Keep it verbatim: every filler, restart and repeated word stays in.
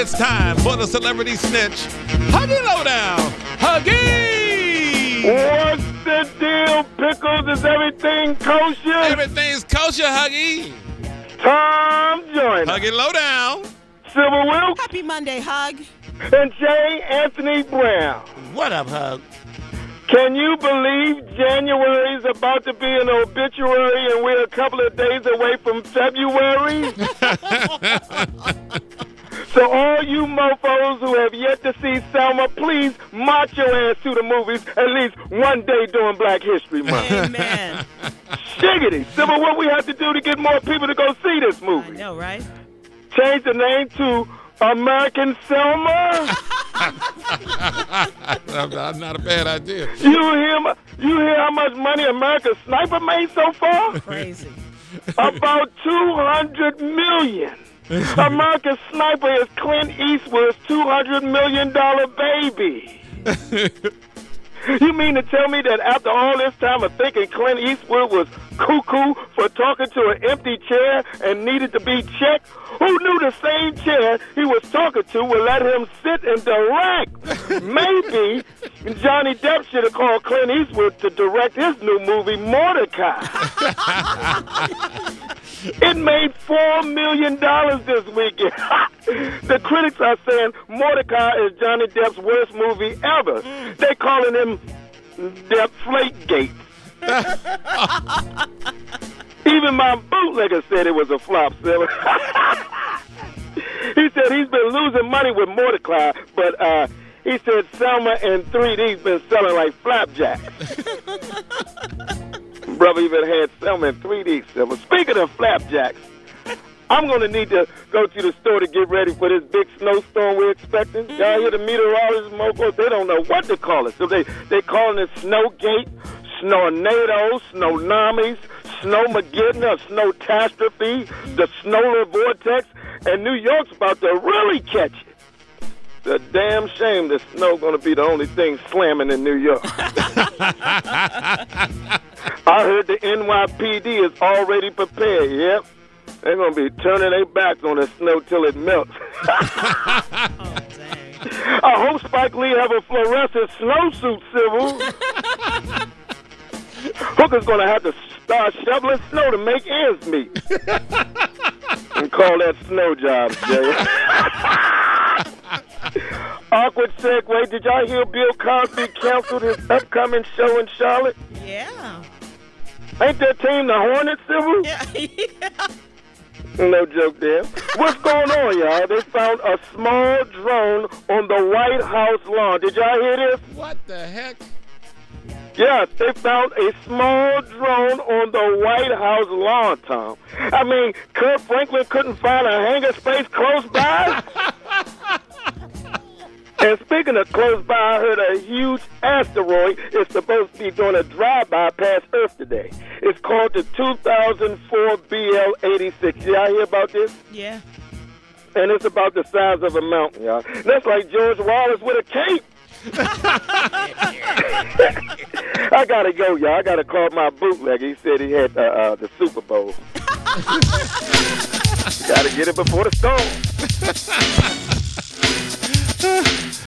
it's time for the celebrity snitch. Huggy Lowdown. Huggy! What's the deal, Pickles? Is everything kosher? Everything's kosher, Huggy. Tom Joyner. Huggy Lowdown. Civil Wilkes. Happy Monday, Hug. And J. Anthony Brown. What up, Hug? Can you believe January is about to be an obituary and we're a couple of days away from February? So all you mofos who have yet to see Selma, please march your ass to the movies at least one day during Black History Month. Amen. Shiggity. Sybil, what we have to do to get more people to go see this movie? I know, right? Change the name to American Selma? Not, not a bad idea. You hear, you hear how much money American Sniper made so far? Crazy. About two hundred million. American Sniper is Clint Eastwood's two hundred million dollars baby. You mean to tell me that after all this time of thinking Clint Eastwood was cuckoo for talking to an empty chair and needed to be checked, who knew the same chair he was talking to would let him sit and direct? Maybe Johnny Depp should have called Clint Eastwood to direct his new movie, Mordecai. It made four million dollars this weekend. The critics are saying Mordecai is Johnny Depp's worst movie ever. They calling him Deppflategate. Even my bootlegger said it was a flop, Silly. He said he's been losing money with Mordecai, but uh, he said Selma in three D's been selling like flapjacks. Brother even had Selma in three D, Silver. Speaking of flapjacks, I'm going to need to go to the store to get ready for this big snowstorm we're expecting. Y'all hear the meteorologists, mofos? They don't know what to call it. So they, they calling it Snowgate, Snornado, Snownamis, Snowmageddon, or Snowtastrophe, the Snowler Vortex, and New York's about to really catch it. It's a damn shame that snow's going to be the only thing slamming in New York. I heard the N Y P D is already prepared, yep. They're going to be turning their backs on the snow till it melts. Oh, dang. I hope Spike Lee have a fluorescent snowsuit, Civil. Hooker's going to have to start shoveling snow to make ends meet. And call that snow job, Jay. Awkward segue. Did y'all hear Bill Cosby canceled his upcoming show in Charlotte? Yeah. Ain't that team the Hornets, Civil? Yeah. Yeah. No joke there. What's going on, y'all? They found a small drone on the White House lawn. Did y'all hear this? What the heck? Yeah, they found a small drone on the White House lawn, Tom. I mean, Kurt Franklin couldn't find a hangar space close by? And speaking of close by, I heard a huge asteroid is supposed to be doing a drive-by past Earth today. It's called the two thousand four B L eighty-six. Y'all hear about this? Yeah. And it's about the size of a mountain, y'all. That's like George Wallace with a cape. I gotta go, y'all. I gotta call my bootlegger. He said he had uh, uh, the Super Bowl. Gotta get it before the storm.